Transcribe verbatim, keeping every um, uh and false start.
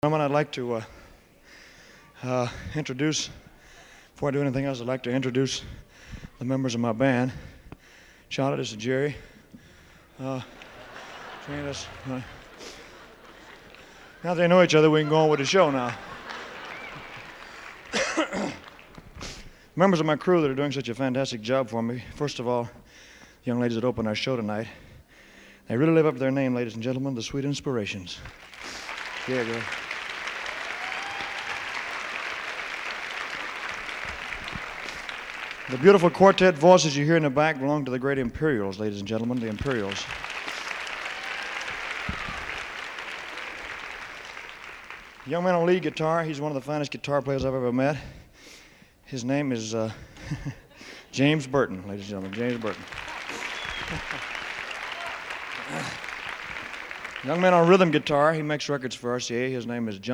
Gentlemen, I'd like to uh, uh, introduce, before I do anything else, I'd like to introduce the members of my band. Charlotte, this is Jerry. Uh, Janice, uh, now that they know each other, we can go on with the show now. Members of my crew that are doing such a fantastic job for me. First of all, the young ladies that open our show tonight. They really live up to their name, ladies and gentlemen, the Sweet Inspirations. Yeah, girl. The beautiful quartet voices you hear in the back belong to the great Imperials, ladies and gentlemen, the Imperials. The young man on lead guitar, he's one of the finest guitar players I've ever met. His name is uh, James Burton, ladies and gentlemen, James Burton. Young man on rhythm guitar, he makes records for R C A. His name is John.